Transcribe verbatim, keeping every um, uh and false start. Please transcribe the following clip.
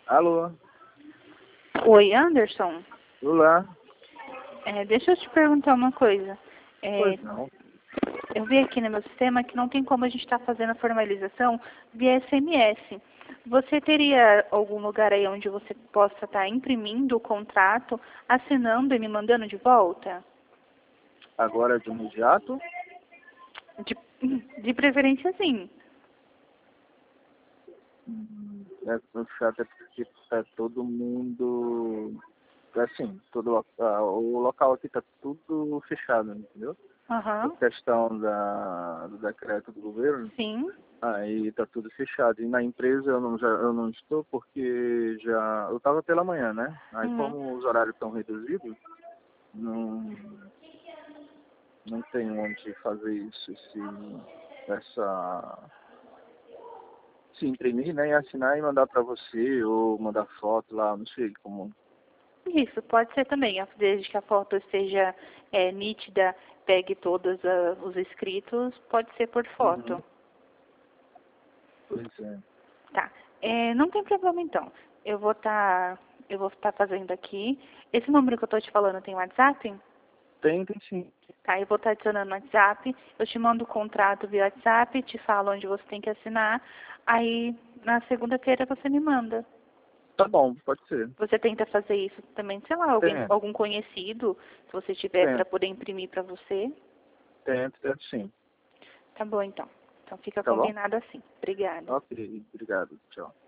Alô? Oi, Anderson. Olá. É, deixa eu te perguntar uma coisa. É, Pois não. eu vi aqui no meu sistema que não tem como a gente estar fazendo a formalização via S M S. Você teria algum lugar aí onde você possa estar imprimindo o contrato, assinando e me mandando de volta? Agora de imediato? De, de preferência, sim. Hum, É, o chato é porque tá todo mundo... Assim, todo, lo- ah, o local aqui tá tudo fechado, entendeu? Aham. Por questão da, do decreto do governo, Sim. aí tá tudo fechado. E na empresa eu não, já, eu não estou porque já... Eu tava pela manhã, né? Aí Uhum. como os horários estão reduzidos, não, não tem onde fazer isso, esse, essa... se imprimir, né, e assinar e mandar para você, ou mandar foto lá, não sei como. Isso, pode ser também, desde que a foto esteja é, nítida, pegue todos ah, os escritos, pode ser por Uhum. foto. Pois é. Tá. É, não tem problema então. Eu vou estar eu vou estar fazendo aqui. Esse número que eu estou te falando tem WhatsApp? Tem, tem sim. Tá, eu vou estar adicionando no WhatsApp. Eu te mando o contrato via WhatsApp, te falo onde você tem que assinar. Aí na segunda-feira você me manda. Tá bom, pode ser. Você tenta fazer isso também, sei lá, alguém, Tem, algum conhecido, se você tiver tem, para poder imprimir para você. tem, tem sim. Tá bom então. Então fica Tá bom? combinado assim. Obrigada. Ok, obrigado. Tchau.